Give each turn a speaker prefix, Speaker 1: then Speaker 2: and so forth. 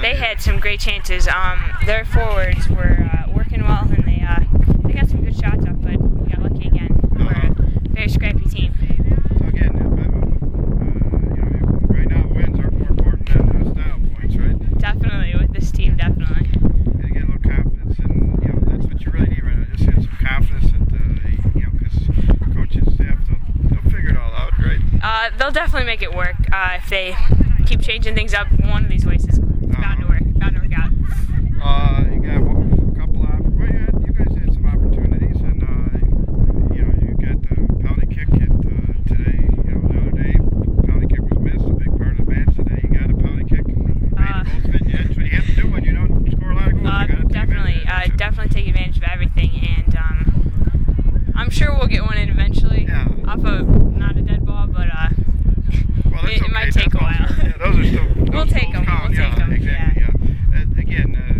Speaker 1: they had some great chances. Their forwards were working well, and they got some good shots up, but we got lucky again. We're a very scrappy team.
Speaker 2: So again, right now wins are more important than style points, right?
Speaker 1: Definitely, with this team, definitely.
Speaker 2: You get a little confidence, and that's what you really need right now. Just get some confidence that because coaches staff they'll figure it all out, right?
Speaker 1: They'll definitely make it work if they keep changing things up. One of these ways is bound to work. Bound to work out.
Speaker 2: You got a couple of. Well, you guys had some opportunities, and you got the penalty kick today. The other day, penalty kick was missed. A big part of the match today. You got a penalty kick. That's what you have to do when you don't score a lot of goals.
Speaker 1: Definitely take advantage of everything, and I'm sure we'll get one in eventually.
Speaker 2: Yeah.
Speaker 1: Off of not a dead ball, but
Speaker 2: well,
Speaker 1: it might take a while.
Speaker 2: Those are still.
Speaker 1: We'll take them.
Speaker 2: Exactly. Yeah. Again.